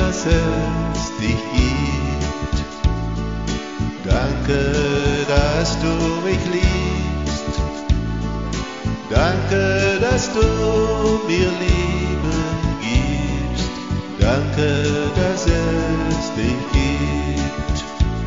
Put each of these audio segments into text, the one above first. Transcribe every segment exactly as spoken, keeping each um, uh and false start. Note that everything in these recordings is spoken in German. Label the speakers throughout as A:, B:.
A: dass es dich gibt. Danke, dass du mich liebst. Danke, dass du mir Liebe gibst. Danke, dass es dich gibt.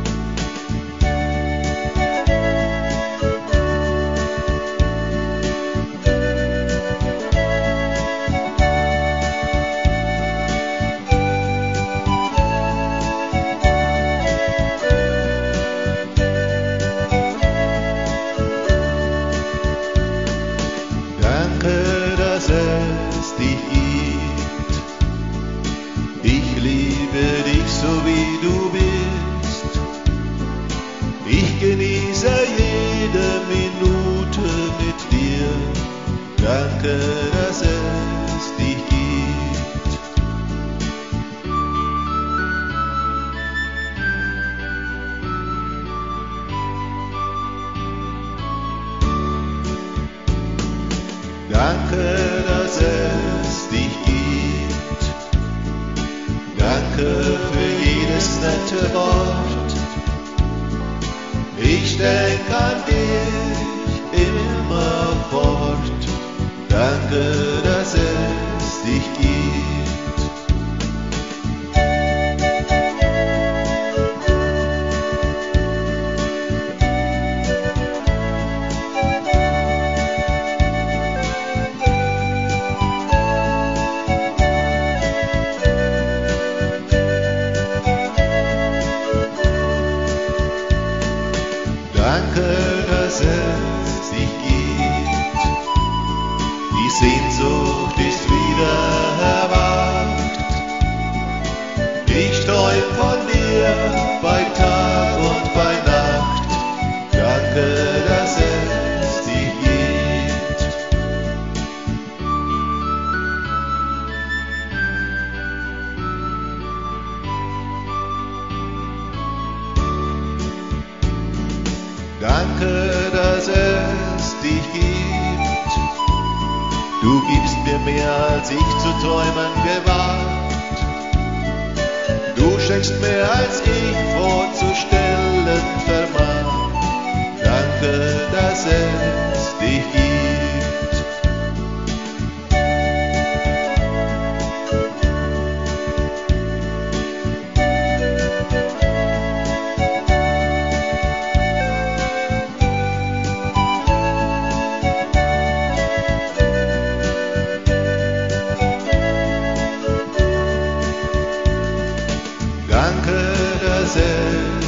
A: Danke, dass es dich gibt. Ich liebe dich so wie du bist. Ich genieße jede Minute mit dir. Danke, dass es dich gibt. Danke, dass es dich gibt. Danke für jedes nette Wort. Ich denk an dich immerfort. Danke, dass es dich gibt. Danke, dass es dich gibt. Die Sehnsucht ist wieder erwacht. Ich träum von dir bei Tag und bei Nacht. Danke, dass es dich gibt. Danke, dass es dich gibt. Du gibst mir mehr, als ich zu träumen gewagt. Du schenkst mehr, als ich vorzustellen vermag. Danke, dass es dich gibt. Danke, dass es